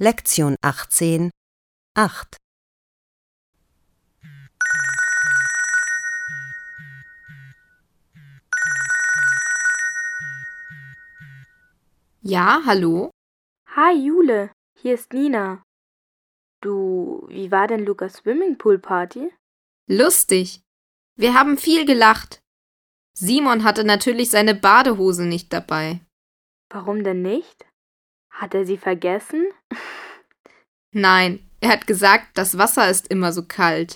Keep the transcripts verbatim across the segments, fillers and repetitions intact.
Lektion achtzehn, acht. Ja, hallo? Hi Jule, hier ist Nina. Du, wie war denn Lukas Swimmingpool-Party? Lustig. Wir haben viel gelacht. Simon hatte natürlich seine Badehose nicht dabei. Warum denn nicht? Hat er sie vergessen? Nein, er hat gesagt, das Wasser ist immer so kalt.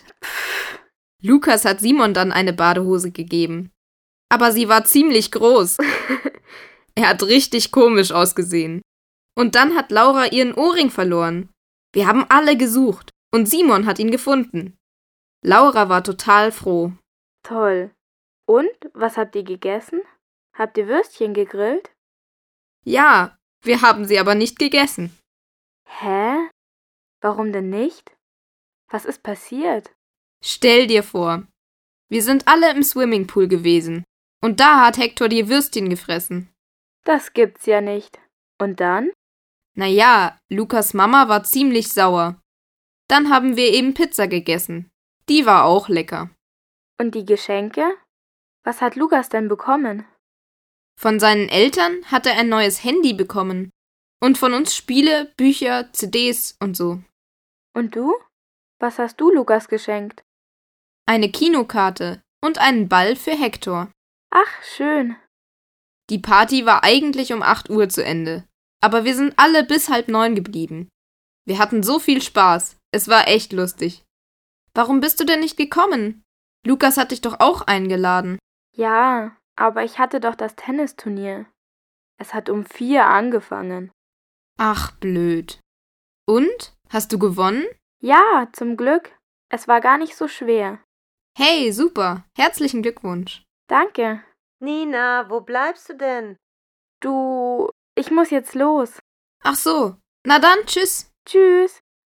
Lukas hat Simon dann eine Badehose gegeben. Aber sie war ziemlich groß. Er hat richtig komisch ausgesehen. Und dann hat Laura ihren Ohrring verloren. Wir haben alle gesucht und Simon hat ihn gefunden. Laura war total froh. Toll. Und, was habt ihr gegessen? Habt ihr Würstchen gegrillt? Ja, wir haben sie aber nicht gegessen. Hä? Warum denn nicht? Was ist passiert? Stell dir vor, wir sind alle im Swimmingpool gewesen und da hat Hector die Würstchen gefressen. Das gibt's ja nicht. Und dann? Naja, Lukas Mama war ziemlich sauer. Dann haben wir eben Pizza gegessen. Die war auch lecker. Und die Geschenke? Was hat Lukas denn bekommen? Von seinen Eltern hat er ein neues Handy bekommen. Und von uns Spiele, Bücher, C Ds und so. Und du? Was hast du Lukas geschenkt? Eine Kinokarte und einen Ball für Hector. Ach, schön. Die Party war eigentlich um acht Uhr zu Ende. Aber wir sind alle bis halb neun geblieben. Wir hatten so viel Spaß. Es war echt lustig. Warum bist du denn nicht gekommen? Lukas hat dich doch auch eingeladen. Ja, aber ich hatte doch das Tennisturnier. Es hat um vier angefangen. Ach, blöd. Und? Hast du gewonnen? Ja, zum Glück. Es war gar nicht so schwer. Hey, super. Herzlichen Glückwunsch. Danke. Nina, wo bleibst du denn? Du, ich muss jetzt los. Ach so. Na dann, tschüss. Tschüss.